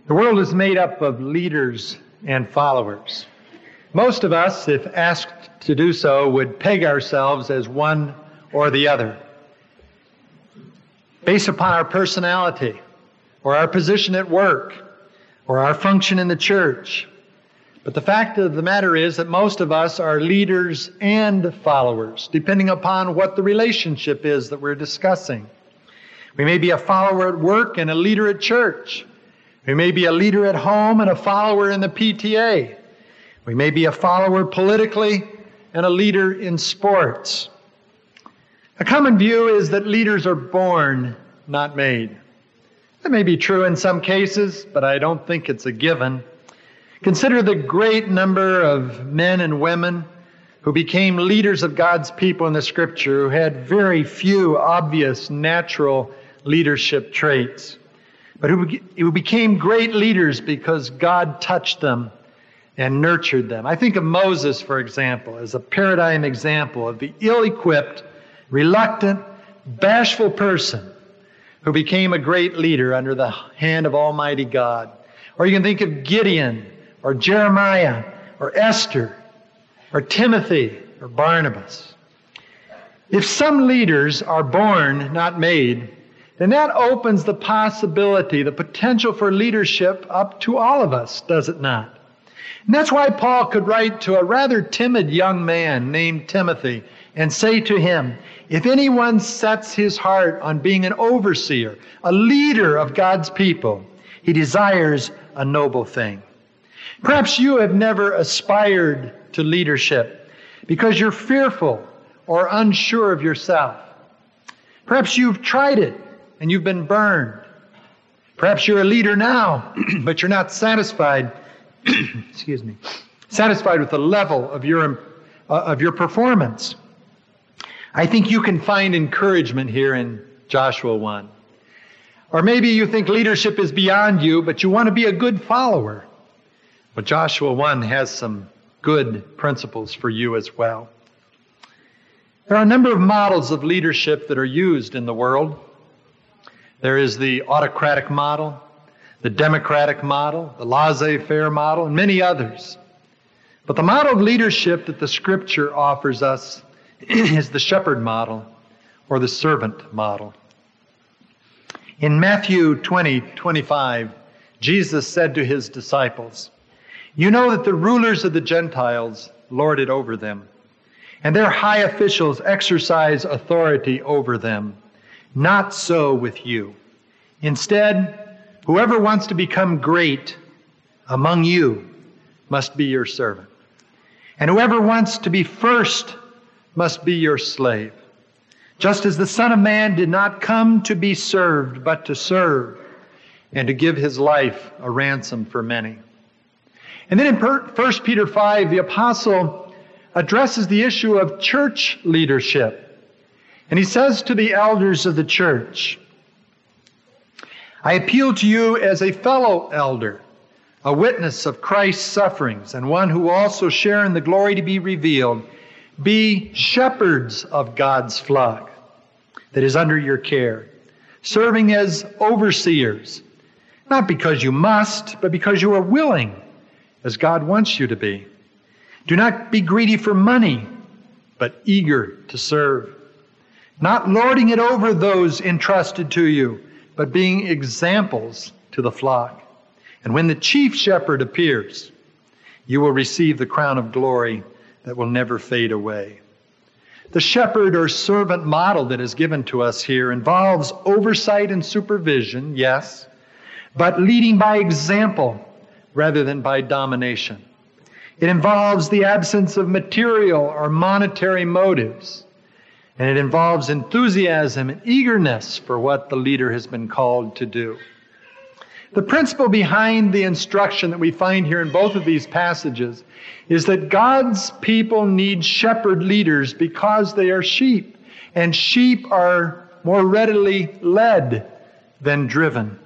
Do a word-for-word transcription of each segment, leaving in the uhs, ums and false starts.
The world is made up of leaders and followers. Most of us, if asked to do so, would peg ourselves as one or the other, based upon our personality, or our position at work, or our function in the church. But the fact of the matter is that most of us are leaders and followers, depending upon what the relationship is that we're discussing. We may be a follower at work and a leader at church. We may be a leader at home and a follower in the P T A. We may be a follower politically and a leader in sports. A common view is that leaders are born, not made. That may be true in some cases, but I don't think it's a given. Consider the great number of men and women who became leaders of God's people in the Scripture who had very few obvious natural leadership traits, but who became great leaders because God touched them and nurtured them. I think of Moses, for example, as a paradigm example of the ill-equipped, reluctant, bashful person who became a great leader under the hand of Almighty God. Or you can think of Gideon, or Jeremiah, or Esther, or Timothy, or Barnabas. If some leaders are born, not made, then that opens the possibility, the potential for leadership up to all of us, does it not? And that's why Paul could write to a rather timid young man named Timothy and say to him, if anyone sets his heart on being an overseer, a leader of God's people, he desires a noble thing. Perhaps you have never aspired to leadership because you're fearful or unsure of yourself. Perhaps you've tried it and you've been burned. Perhaps you're a leader now, but you're not satisfied, excuse me, satisfied with the level of your, uh, of your performance. I think you can find encouragement here in Joshua one. Or maybe you think leadership is beyond you, but you want to be a good follower. Well, Joshua one has some good principles for you as well. There are a number of models of leadership that are used in the world. There is the autocratic model, the democratic model, the laissez-faire model, and many others. But the model of leadership that the Scripture offers us is the shepherd model or the servant model. In Matthew twenty twenty-five, Jesus said to his disciples, "You know that the rulers of the Gentiles lord it over them, and their high officials exercise authority over them. Not so with you. Instead, whoever wants to become great among you must be your servant. And whoever wants to be first must be your slave. Just as the Son of Man did not come to be served, but to serve, and to give his life a ransom for many." And then in First Peter five, the apostle addresses the issue of church leadership. And he says to the elders of the church, "I appeal to you as a fellow elder, a witness of Christ's sufferings, and one who will also share in the glory to be revealed. Be shepherds of God's flock that is under your care, serving as overseers, not because you must, but because you are willing, as God wants you to be. Do not be greedy for money, but eager to serve, not lording it over those entrusted to you, but being examples to the flock. And when the chief shepherd appears, you will receive the crown of glory that will never fade away." The shepherd or servant model that is given to us here involves oversight and supervision, yes, but leading by example rather than by domination. It involves the absence of material or monetary motives. And it involves enthusiasm and eagerness for what the leader has been called to do. The principle behind the instruction that we find here in both of these passages is that God's people need shepherd leaders because they are sheep, and sheep are more readily led than driven.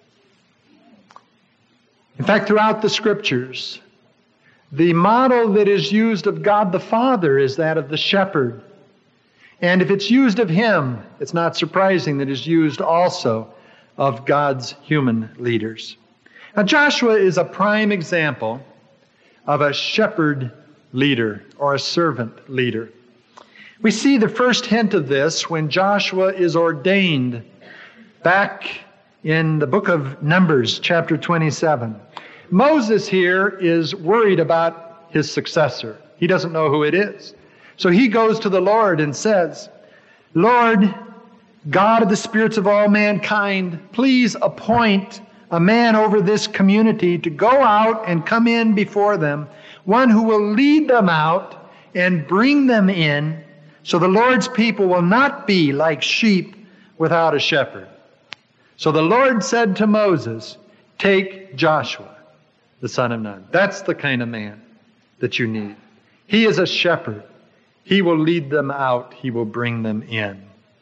In fact, throughout the Scriptures, the model that is used of God the Father is that of the shepherd. And if it's used of him, it's not surprising that it's used also of God's human leaders. Now, Joshua is a prime example of a shepherd leader or a servant leader. We see the first hint of this when Joshua is ordained back in the book of Numbers, chapter twenty-seven. Moses here is worried about his successor. He doesn't know who it is. So he goes to the Lord and says, Lord, God of the spirits of all mankind, please appoint a man over this community to go out and come in before them, one who will lead them out and bring them in, so the Lord's people will not be like sheep without a shepherd. So the Lord said to Moses, take Joshua, the son of Nun. That's the kind of man that you need. He is a shepherd. He will lead them out. He will bring them in.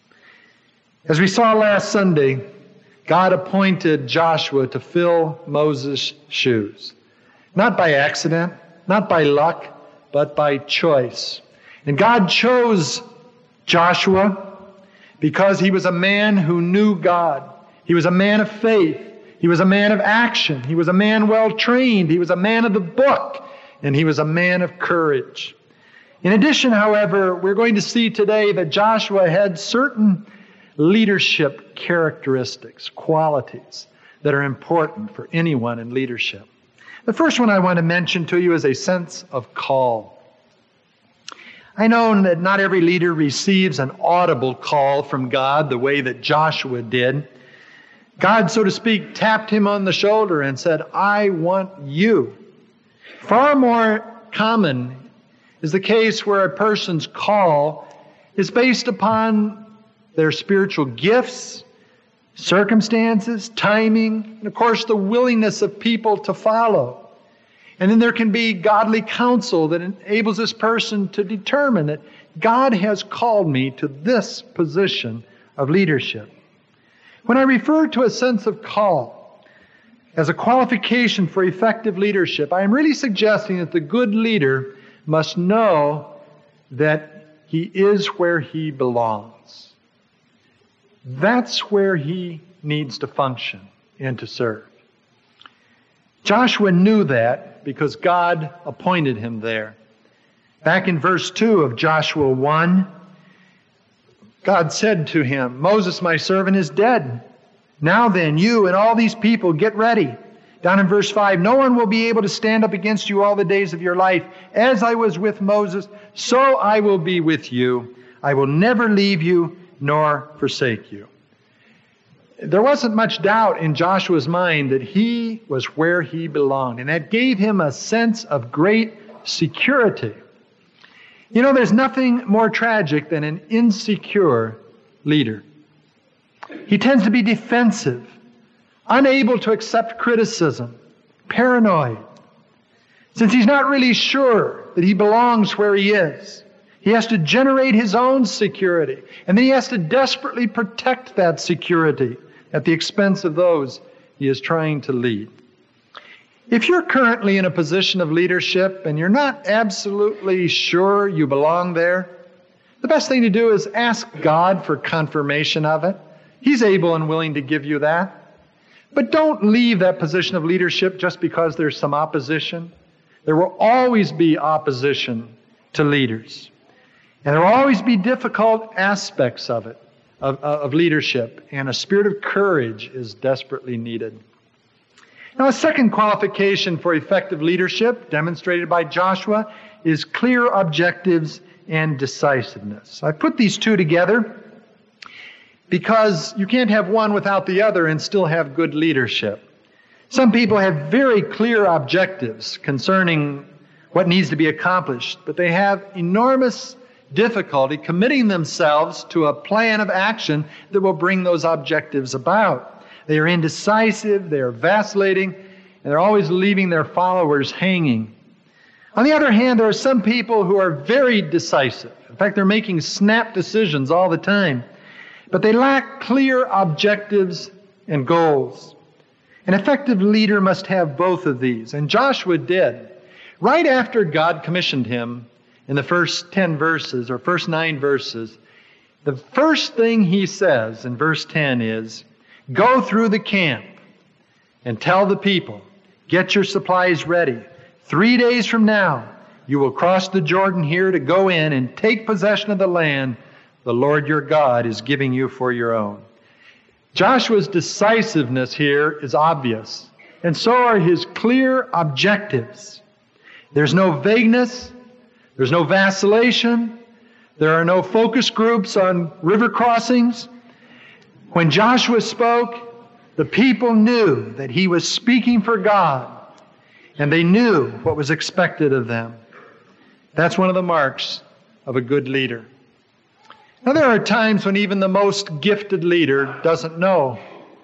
As we saw last Sunday, God appointed Joshua to fill Moses' shoes. Not by accident, not by luck, but by choice. And God chose Joshua because he was a man who knew God. He was a man of faith. He was a man of action. He was a man well trained. He was a man of the book. And he was a man of courage. In addition, however, we're going to see today that Joshua had certain leadership characteristics, qualities that are important for anyone in leadership. The first one I want to mention to you is a sense of call. I know that not every leader receives an audible call from God the way that Joshua did. God, so to speak, tapped him on the shoulder and said, I want you. Far more common is the case where a person's call is based upon their spiritual gifts, circumstances, timing, and of course the willingness of people to follow. And then there can be godly counsel that enables this person to determine that God has called me to this position of leadership. When I refer to a sense of call as a qualification for effective leadership, I am really suggesting that the good leader must know that he is where he belongs. That's where he needs to function and to serve. Joshua knew that because God appointed him there. Back in verse two of Joshua one, God said to him, Moses, my servant, is dead. Now then, you and all these people get ready. Down in verse five, no one will be able to stand up against you all the days of your life. As I was with Moses, so I will be with you. I will never leave you nor forsake you. There wasn't much doubt in Joshua's mind that he was where he belonged, and that gave him a sense of great security. You know, there's nothing more tragic than an insecure leader. He tends to be defensive, unable to accept criticism, paranoid. Since he's not really sure that he belongs where he is, he has to generate his own security, and then he has to desperately protect that security at the expense of those he is trying to lead. If you're currently in a position of leadership and you're not absolutely sure you belong there, the best thing to do is ask God for confirmation of it. He's able and willing to give you that. But don't leave that position of leadership just because there's some opposition. There will always be opposition to leaders. And there will always be difficult aspects of it, of, of leadership, and a spirit of courage is desperately needed. Now, a second qualification for effective leadership, demonstrated by Joshua, is clear objectives and decisiveness. I put these two together because you can't have one without the other and still have good leadership. Some people have very clear objectives concerning what needs to be accomplished, but they have enormous difficulty committing themselves to a plan of action that will bring those objectives about. They are indecisive, they are vacillating, and they're always leaving their followers hanging. On the other hand, there are some people who are very decisive. In fact, they're making snap decisions all the time. But they lack clear objectives and goals. An effective leader must have both of these, and Joshua did. Right after God commissioned him in the first ten verses, or first nine verses, the first thing he says in verse ten is, go through the camp and tell the people, get your supplies ready. Three days from now, you will cross the Jordan here to go in and take possession of the land the Lord your God is giving you for your own. Joshua's decisiveness here is obvious, and so are his clear objectives. There's no vagueness, there's no vacillation, there are no focus groups on river crossings. When Joshua spoke, the people knew that he was speaking for God, and they knew what was expected of them. That's one of the marks of a good leader. Now, there are times when even the most gifted leader doesn't know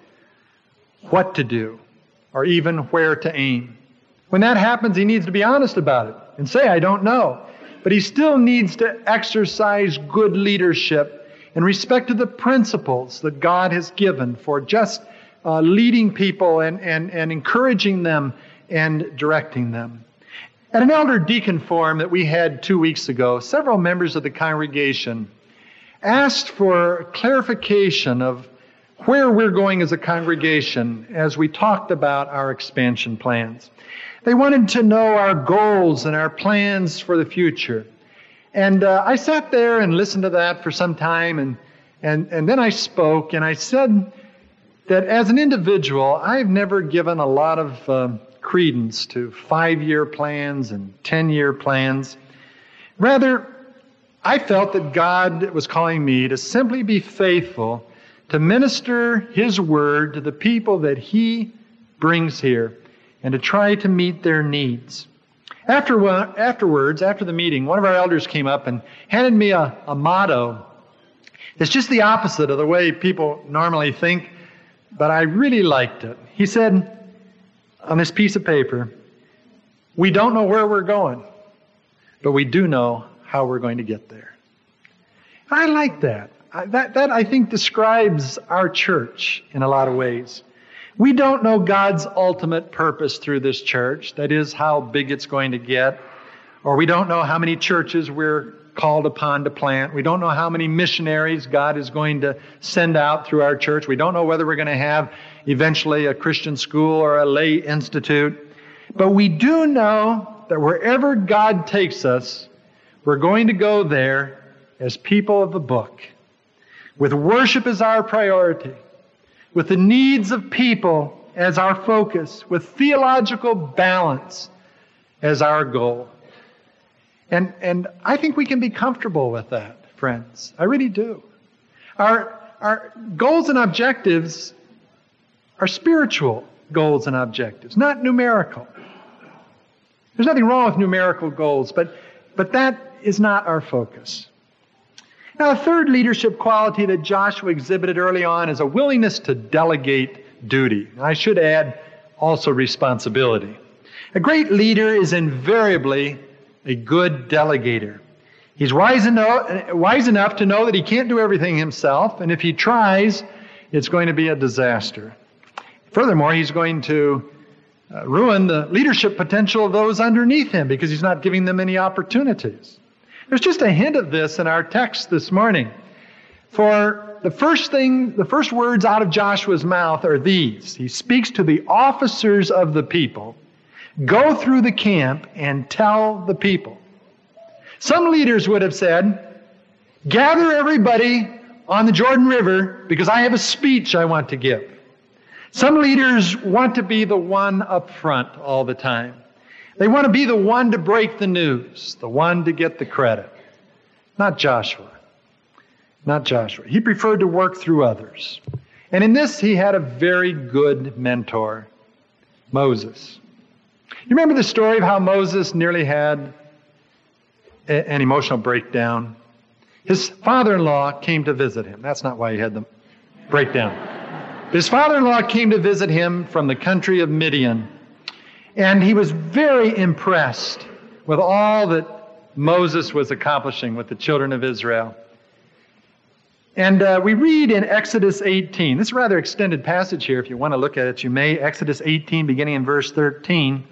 what to do or even where to aim. When that happens, he needs to be honest about it and say, I don't know. But he still needs to exercise good leadership in respect to the principles that God has given for just uh, leading people and, and, and encouraging them and directing them. At an elder deacon forum that we had two weeks ago, several members of the congregation asked for clarification of where we're going as a congregation as we talked about our expansion plans. They wanted to know our goals and our plans for the future. And uh, I sat there and listened to that for some time, and, and, and then I spoke, and I said that as an individual, I've never given a lot of uh, credence to five-year plans and ten-year plans. Rather, I felt that God was calling me to simply be faithful to minister His Word to the people that He brings here and to try to meet their needs. After, afterwards, after the meeting, one of our elders came up and handed me a, a motto. It's just the opposite of the way people normally think, but I really liked it. He said on this piece of paper, we don't know where we're going, but we do know how we're going to get there. I like that. I, that. That, I think, describes our church in a lot of ways. We don't know God's ultimate purpose through this church, that is, how big it's going to get, or we don't know how many churches we're called upon to plant. We don't know how many missionaries God is going to send out through our church. We don't know whether we're going to have eventually a Christian school or a lay institute. But we do know that wherever God takes us, we're going to go there as people of the book, with worship as our priority, with the needs of people as our focus, with theological balance as our goal. And, and I think we can be comfortable with that, friends. I really do. Our, our goals and objectives are spiritual goals and objectives, not numerical. There's nothing wrong with numerical goals, but, but that is not our focus. Now, a third leadership quality that Joshua exhibited early on is a willingness to delegate duty. I should add also responsibility. A great leader is invariably a good delegator. He's wise enough, wise enough to know that he can't do everything himself, and if he tries, it's going to be a disaster. Furthermore, he's going to uh, ruin the leadership potential of those underneath him because he's not giving them any opportunities. There's just a hint of this in our text this morning. For the first thing, the first words out of Joshua's mouth are these. He speaks to the officers of the people. Go through the camp and tell the people. Some leaders would have said, gather everybody on the Jordan River because I have a speech I want to give. Some leaders want to be the one up front all the time. They want to be the one to break the news, the one to get the credit. Not Joshua. Not Joshua. He preferred to work through others. And in this, he had a very good mentor, Moses. You remember the story of how Moses nearly had a, an emotional breakdown? His father-in-law came to visit him. That's not why he had the breakdown. His father-in-law came to visit him from the country of Midian. And he was very impressed with all that Moses was accomplishing with the children of Israel. And uh, we read in Exodus eighteen, this is a rather extended passage here. If you want to look at it, you may. Exodus eighteen, beginning in verse thirteen.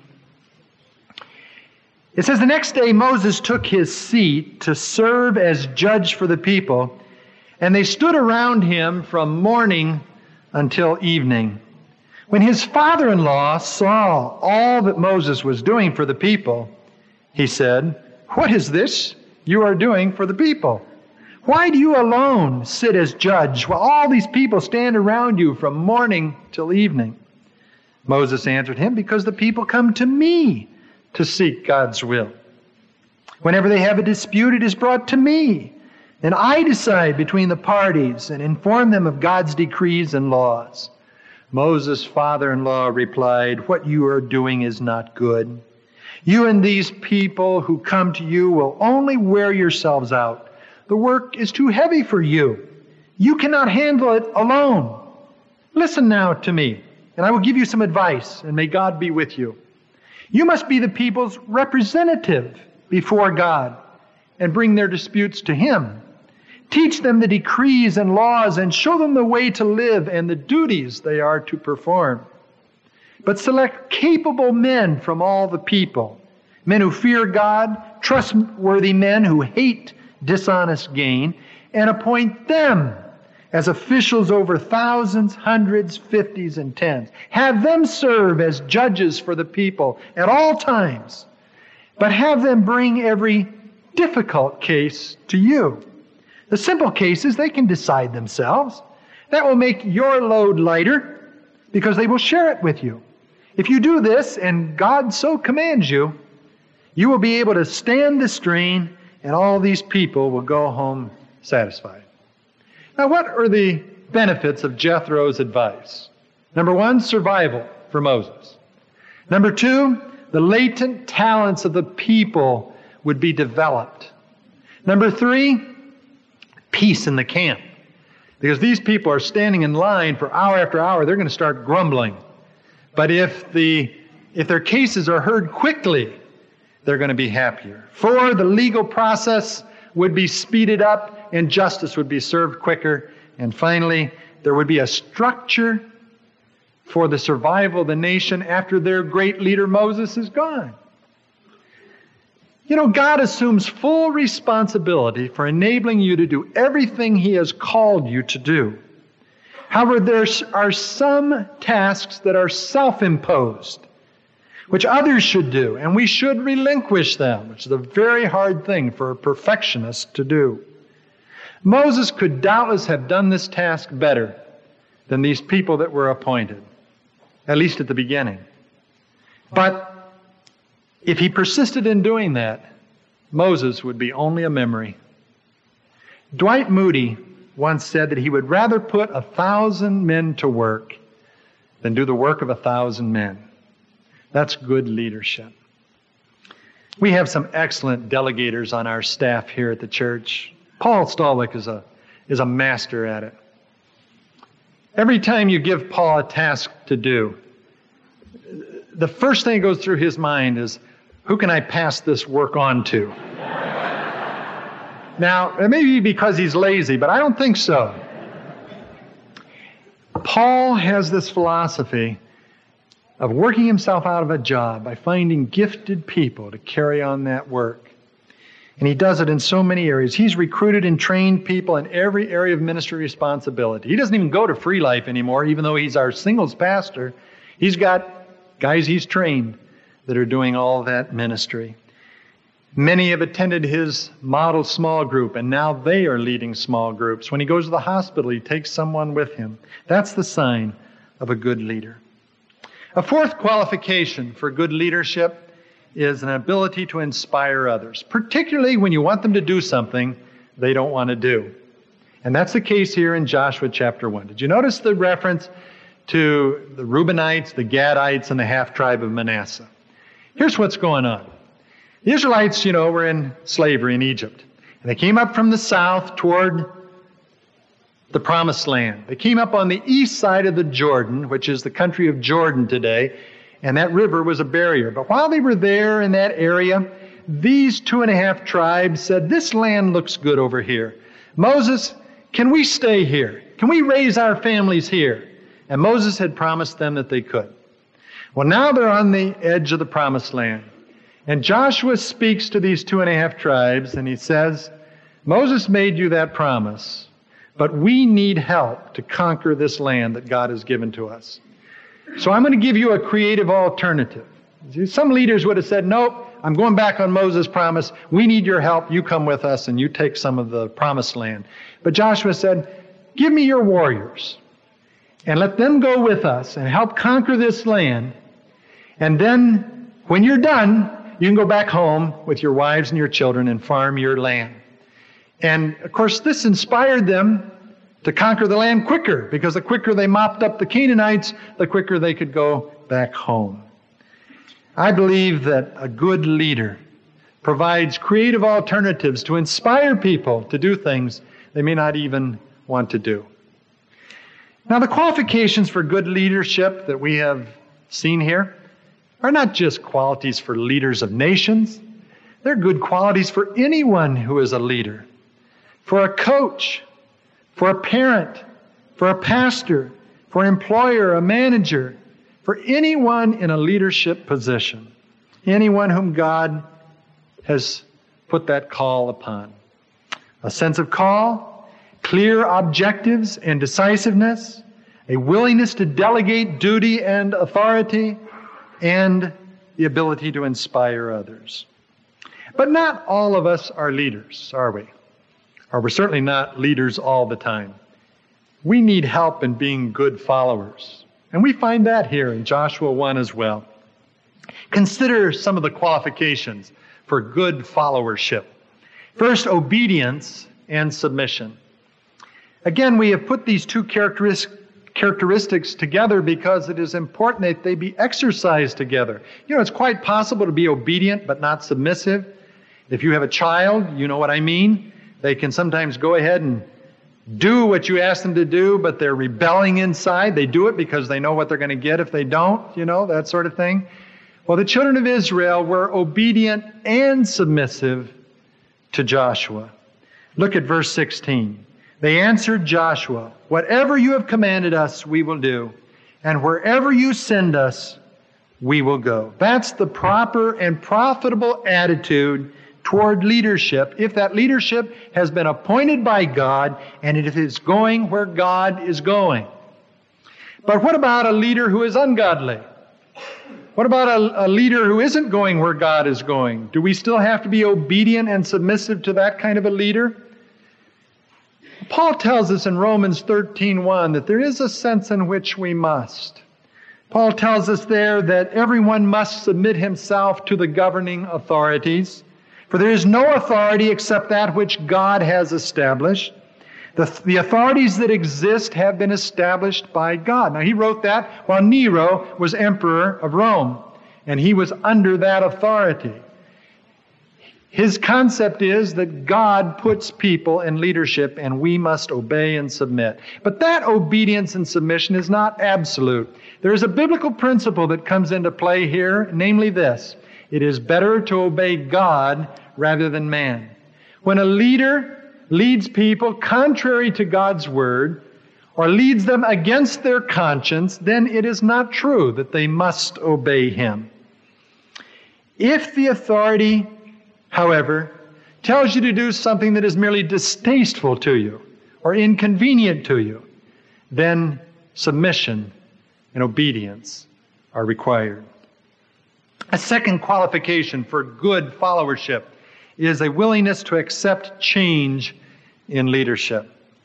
It says, the next day Moses took his seat to serve as judge for the people, and they stood around him from morning until evening. When his father-in-law saw all that Moses was doing for the people, he said, "What is this you are doing for the people? Why do you alone sit as judge while all these people stand around you from morning till evening?" Moses answered him, "Because the people come to me to seek God's will. Whenever they have a dispute, it is brought to me, and I decide between the parties and inform them of God's decrees and laws." Moses' father-in-law replied, "What you are doing is not good. You and these people who come to you will only wear yourselves out. The work is too heavy for you. You cannot handle it alone. Listen now to me, and I will give you some advice, and may God be with you. You must be the people's representative before God and bring their disputes to Him. Teach them the decrees and laws and show them the way to live and the duties they are to perform. But select capable men from all the people, men who fear God, trustworthy men who hate dishonest gain, and appoint them as officials over thousands, hundreds, fifties, and tens. Have them serve as judges for the people at all times, but have them bring every difficult case to you. The simple cases they can decide themselves. That will make your load lighter because they will share it with you. If you do this, and God so commands you, you will be able to stand the strain, and all these people will go home satisfied. Now, what are the benefits of Jethro's advice? Number one, survival for Moses. Number two, the latent talents of the people would be developed. Number three, peace in the camp. Because these people are standing in line for hour after hour, they're going to start grumbling. But if the if their cases are heard quickly, they're going to be happier. Four, the legal process would be speeded up and justice would be served quicker. And finally, there would be a structure for the survival of the nation after their great leader Moses is gone. You know, God assumes full responsibility for enabling you to do everything He has called you to do. However, there are some tasks that are self-imposed, which others should do, and we should relinquish them, which is a very hard thing for a perfectionist to do. Moses could doubtless have done this task better than these people that were appointed, at least at the beginning. But if he persisted in doing that, Moses would be only a memory. Dwight Moody once said that he would rather put a thousand men to work than do the work of a thousand men. That's good leadership. We have some excellent delegators on our staff here at the church. Paul Stallwick is a, is a master at it. Every time you give Paul a task to do, the first thing that goes through his mind is, who can I pass this work on to? Now, it may be because he's lazy, but I don't think so. Paul has this philosophy of working himself out of a job by finding gifted people to carry on that work. And he does it in so many areas. He's recruited and trained people in every area of ministry responsibility. He doesn't even go to Free Life anymore, even though he's our singles pastor. He's got guys he's trained that are doing all that ministry. Many have attended his model small group, and now they are leading small groups. When he goes to the hospital, he takes someone with him. That's the sign of a good leader. A fourth qualification for good leadership is an ability to inspire others, particularly when you want them to do something they don't want to do. And that's the case here in Joshua chapter one. Did you notice the reference to the Reubenites, the Gadites, and the half-tribe of Manasseh? Here's what's going on. The Israelites, you know, were in slavery in Egypt. And they came up from the south toward the Promised Land. They came up on the east side of the Jordan, which is the country of Jordan today, and that river was a barrier. But while they were there in that area, these two and a half tribes said, "This land looks good over here. Moses, can we stay here? Can we raise our families here?" And Moses had promised them that they could. Well, now they're on the edge of the Promised Land. And Joshua speaks to these two and a half tribes, and he says, "Moses made you that promise, but we need help to conquer this land that God has given to us. So I'm going to give you a creative alternative. Some leaders would have said, nope, I'm going back on Moses' promise. We need your help. You come with us and you take some of the promised land. But Joshua said, give me your warriors and let them go with us and help conquer this land. And then when you're done, you can go back home with your wives and your children and farm your land. And of course, this inspired them to conquer the land quicker, because the quicker they mopped up the Canaanites, the quicker they could go back home. I believe that a good leader provides creative alternatives to inspire people to do things they may not even want to do. Now, the qualifications for good leadership that we have seen here are not just qualities for leaders of nations. They're good qualities for anyone who is a leader, for a coach, for a parent, for a pastor, for an employer, a manager, for anyone in a leadership position, anyone whom God has put that call upon. A sense of call, clear objectives and decisiveness, a willingness to delegate duty and authority, and the ability to inspire others. But not all of us are leaders, are we? Or we're certainly not leaders all the time. We need help in being good followers. And we find that here in Joshua one as well. Consider some of the qualifications for good followership. First, obedience and submission. Again, we have put these two characteristics characteristics together because it is important that they be exercised together. You know, it's quite possible to be obedient but not submissive. If you have a child, you know what I mean. They can sometimes go ahead and do what you ask them to do, but they're rebelling inside. They do it because they know what they're going to get if they don't, you know, that sort of thing. Well, the children of Israel were obedient and submissive to Joshua. Look at verse sixteen. They answered Joshua, whatever you have commanded us, we will do, and wherever you send us, we will go. That's the proper and profitable attitude toward leadership, if that leadership has been appointed by God and it is going where God is going. But what about a leader who is ungodly? What about a, a leader who isn't going where God is going? Do we still have to be obedient and submissive to that kind of a leader? Paul tells us in Romans thirteen one that there is a sense in which we must. Paul tells us there that everyone must submit himself to the governing authorities, for there is no authority except that which God has established. The, the authorities that exist have been established by God. Now, he wrote that while Nero was emperor of Rome, and he was under that authority. His concept is that God puts people in leadership and we must obey and submit. But that obedience and submission is not absolute. There is a biblical principle that comes into play here, namely this: it is better to obey God rather than man. When a leader leads people contrary to God's word or leads them against their conscience, then it is not true that they must obey him. If the authority, however, tells you to do something that is merely distasteful to you or inconvenient to you, then submission and obedience are required. A second qualification for good followership is a willingness to accept change in leadership.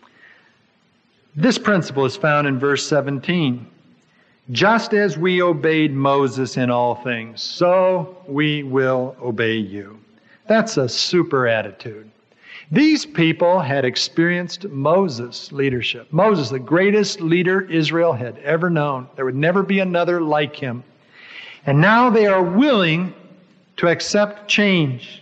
This principle is found in verse seventeen. Just as we obeyed Moses in all things, so we will obey you. That's a super attitude. These people had experienced Moses' leadership. Moses, the greatest leader Israel had ever known. There would never be another like him. And now they are willing to accept change.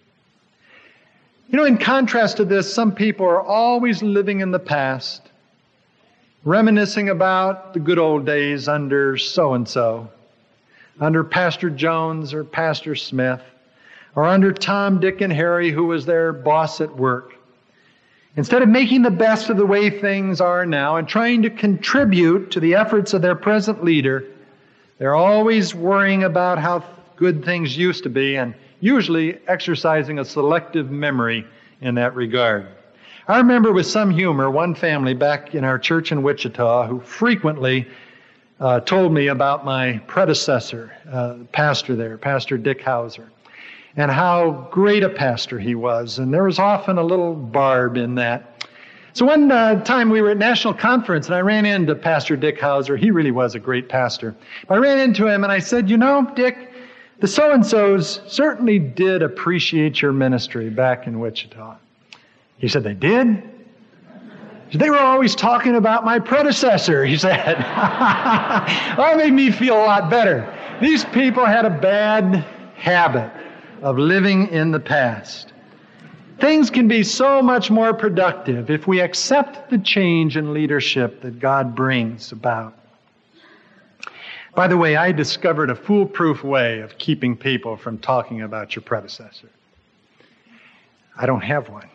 You know, in contrast to this, some people are always living in the past, reminiscing about the good old days under so-and-so, under Pastor Jones or Pastor Smith, or under Tom, Dick, and Harry, who was their boss at work. Instead of making the best of the way things are now and trying to contribute to the efforts of their present leader, they're always worrying about how good things used to be and usually exercising a selective memory in that regard. I remember with some humor one family back in our church in Wichita who frequently uh, told me about my predecessor, uh, pastor there, Pastor Dick Hauser, and how great a pastor he was. And there was often a little barb in that. So one uh, time we were at National Conference, and I ran into Pastor Dick Hauser. He really was a great pastor. I ran into him, and I said, you know, Dick, the so-and-sos certainly did appreciate your ministry back in Wichita. He said, they did? They were always talking about my predecessor, he said. Well, that made me feel a lot better. These people had a bad habit of living in the past. Things can be so much more productive if we accept the change in leadership that God brings about. By the way, I discovered a foolproof way of keeping people from talking about your predecessor. I don't have one.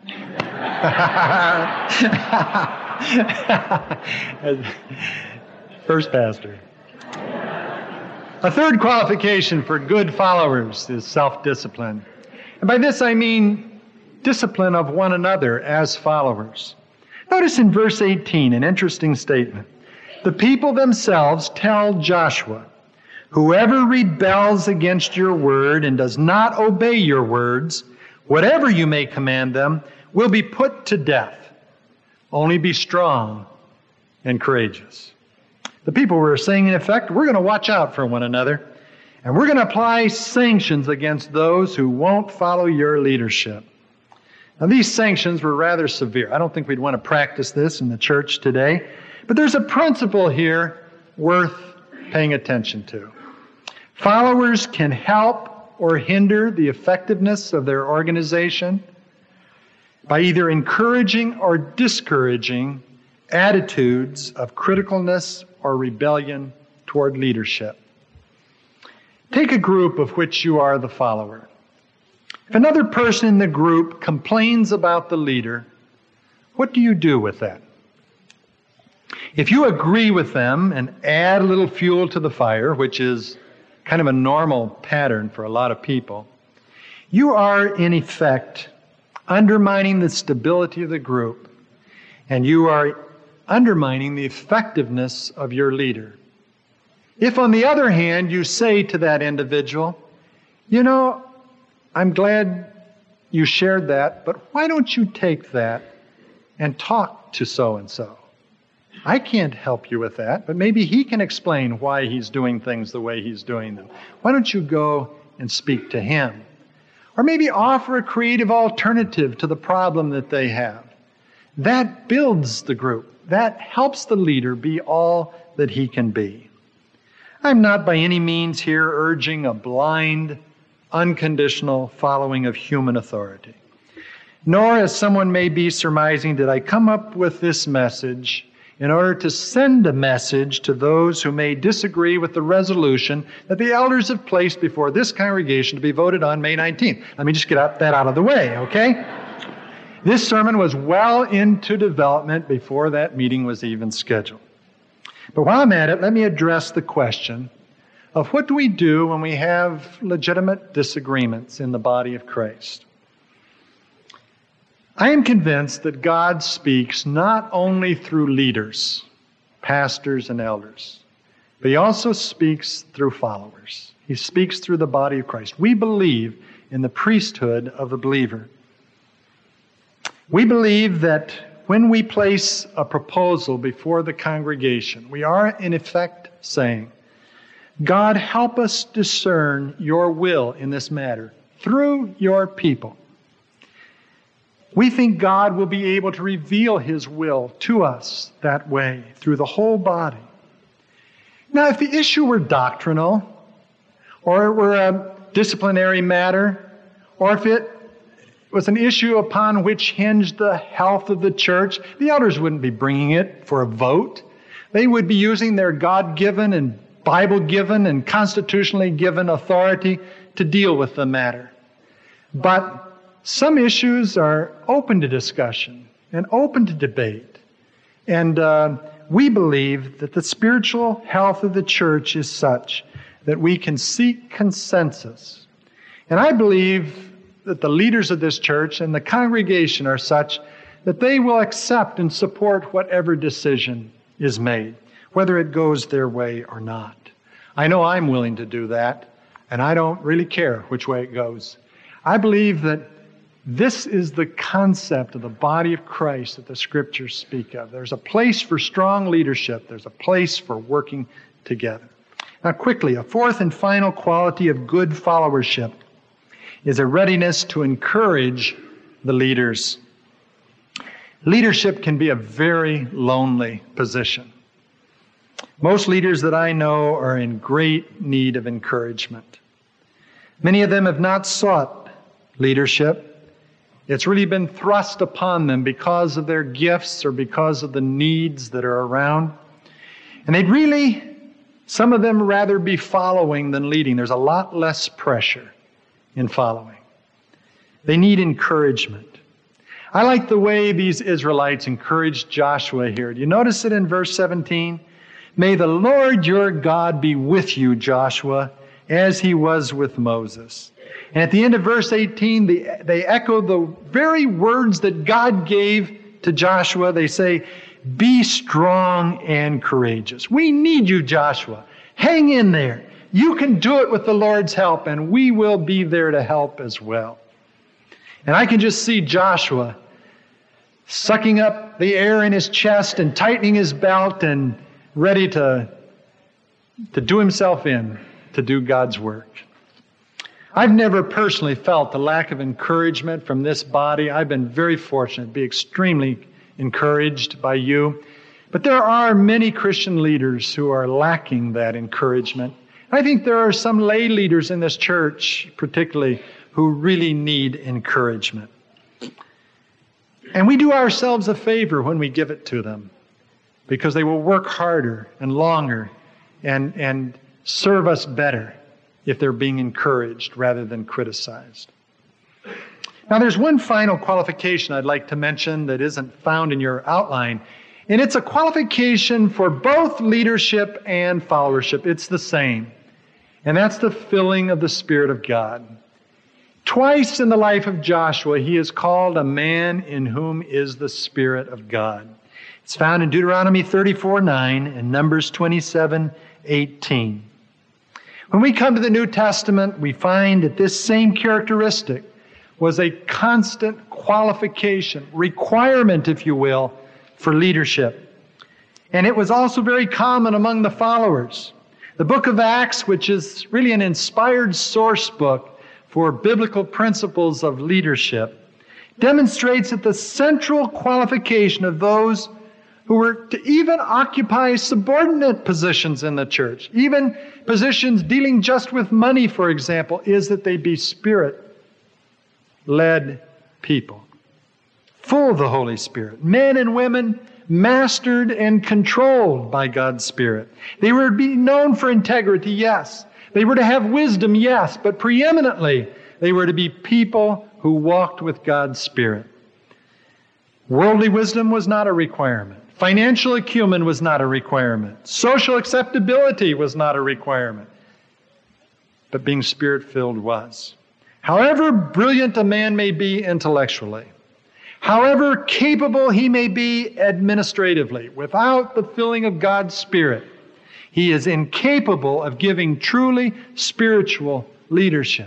First pastor. A third qualification for good followers is self-discipline. And by this I mean discipline of one another as followers. Notice in verse eighteen, an interesting statement. The people themselves tell Joshua, whoever rebels against your word and does not obey your words, whatever you may command them, will be put to death. Only be strong and courageous. The people were saying, in effect, we're going to watch out for one another, and we're going to apply sanctions against those who won't follow your leadership. Now, these sanctions were rather severe. I don't think we'd want to practice this in the church today, but there's a principle here worth paying attention to. Followers can help or hinder the effectiveness of their organization by either encouraging or discouraging attitudes of criticalness or rebellion toward leadership. Take a group of which you are the follower. If another person in the group complains about the leader, what do you do with that? If you agree with them and add a little fuel to the fire, which is kind of a normal pattern for a lot of people, you are, in effect, undermining the stability of the group, and you are undermining the effectiveness of your leader. If, on the other hand, you say to that individual, you know, I'm glad you shared that, but why don't you take that and talk to so-and-so? I can't help you with that, but maybe he can explain why he's doing things the way he's doing them. Why don't you go and speak to him? Or maybe offer a creative alternative to the problem that they have. That builds the group. That helps the leader be all that he can be. I'm not by any means here urging a blind, unconditional following of human authority. Nor, as someone may be surmising, did I come up with this message in order to send a message to those who may disagree with the resolution that the elders have placed before this congregation to be voted on May nineteenth. Let me just get out, that out of the way, okay? This sermon was well into development before that meeting was even scheduled. But while I'm at it, let me address the question of what do we do when we have legitimate disagreements in the body of Christ? I am convinced that God speaks not only through leaders, pastors and elders, but He also speaks through followers. He speaks through the body of Christ. We believe in the priesthood of the believer. We believe that when we place a proposal before the congregation, we are in effect saying, God, help us discern your will in this matter through your people. We think God will be able to reveal His will to us that way through the whole body. Now, if the issue were doctrinal, or it were a disciplinary matter, or if it was an issue upon which hinged the health of the church, the elders wouldn't be bringing it for a vote. They would be using their God-given and Bible-given and constitutionally given authority to deal with the matter. But some issues are open to discussion and open to debate. And uh, we believe that the spiritual health of the church is such that we can seek consensus. And I believe that the leaders of this church and the congregation are such that they will accept and support whatever decision is made. whether it goes their way or not. I know I'm willing to do that, and I don't really care which way it goes. I believe that this is the concept of the body of Christ that the Scriptures speak of. There's a place for strong leadership. There's a place for working together. Now quickly, a fourth and final quality of good followership is a readiness to encourage the leaders. Leadership can be a very lonely position. Most leaders that I know are in great need of encouragement. Many of them have not sought leadership. It's really been thrust upon them because of their gifts or because of the needs that are around. And they'd really, some of them rather be following than leading. There's a lot less pressure in following. They need encouragement. I like the way these Israelites encouraged Joshua here. Do you notice it in verse seventeen? May the Lord your God be with you, Joshua, as he was with Moses. And at the end of verse eighteen, they, they echo the very words that God gave to Joshua. They say, be strong and courageous. We need you, Joshua. Hang in there. You can do it with the Lord's help, and we will be there to help as well. And I can just see Joshua sucking up the air in his chest and tightening his belt and ready to, to do himself in to do God's work. I've never personally felt the lack of encouragement from this body. I've been very fortunate to be extremely encouraged by you. But there are many Christian leaders who are lacking that encouragement. I think there are some lay leaders in this church, particularly, who really need encouragement. And we do ourselves a favor when we give it to them, because they will work harder and longer and, and serve us better if they're being encouraged rather than criticized. Now, there's one final qualification I'd like to mention that isn't found in your outline, and it's a qualification for both leadership and followership. It's the same, and that's the filling of the Spirit of God. Twice in the life of Joshua, he is called a man in whom is the Spirit of God. It's found in Deuteronomy thirty-four nine and Numbers twenty-seven eighteen. When we come to the New Testament, we find that this same characteristic was a constant qualification, requirement, if you will, for leadership. And it was also very common among the followers. The book of Acts, which is really an inspired source book for biblical principles of leadership, demonstrates that the central qualification of those who were to even occupy subordinate positions in the church, even positions dealing just with money, for example, is that they be Spirit-led people, full of the Holy Spirit, men and women mastered and controlled by God's Spirit. They were to be known for integrity, yes. They were to have wisdom, yes, but preeminently, they were to be people who walked with God's Spirit. Worldly wisdom was not a requirement. Financial acumen was not a requirement. Social acceptability was not a requirement. But being Spirit-filled was. However brilliant a man may be intellectually, however capable he may be administratively, without the filling of God's Spirit, he is incapable of giving truly spiritual leadership.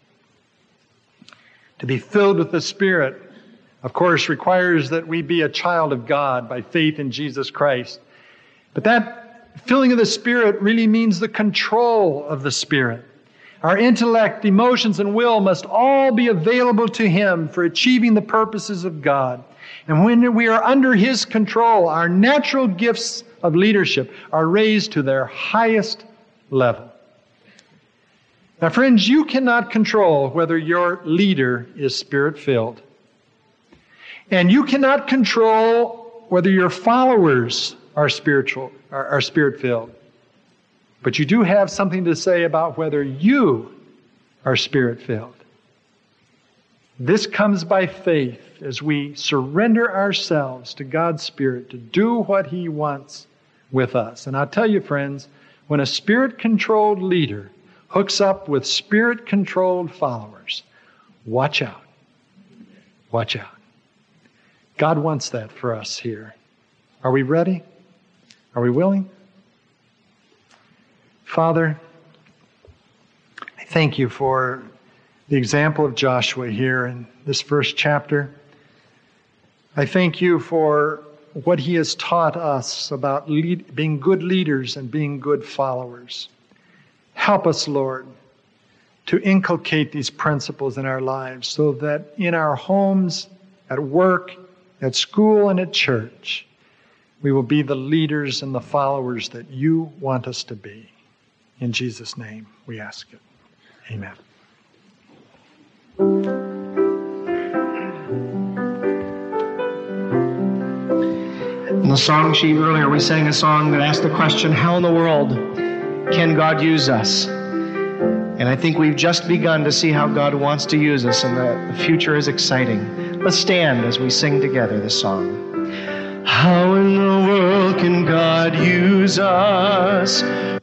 To be filled with the Spirit, of course, requires that we be a child of God by faith in Jesus Christ. But that filling of the Spirit really means the control of the Spirit. Our intellect, emotions, and will must all be available to Him for achieving the purposes of God. And when we are under His control, our natural gifts of leadership are raised to their highest level. Now, friends, you cannot control whether your leader is Spirit-filled. And you cannot control whether your followers are spiritual, are, are Spirit-filled. But you do have something to say about whether you are Spirit-filled. This comes by faith as we surrender ourselves to God's Spirit to do what He wants with us. And I'll tell you, friends, when a Spirit-controlled leader hooks up with Spirit-controlled followers, watch out. Watch out. God wants that for us here. Are we ready? Are we willing? Father, I thank you for the example of Joshua here in this first chapter. I thank you for what he has taught us about lead, being good leaders and being good followers. Help us, Lord, to inculcate these principles in our lives so that in our homes, at work, at school, and at church, we will be the leaders and the followers that you want us to be. In Jesus' name, we ask it. Amen. In the song sheet earlier, we sang a song that asked the question, how in the world can God use us? And I think we've just begun to see how God wants to use us, and the, the future is exciting. Let's stand as we sing together this song. How in the world can God use us?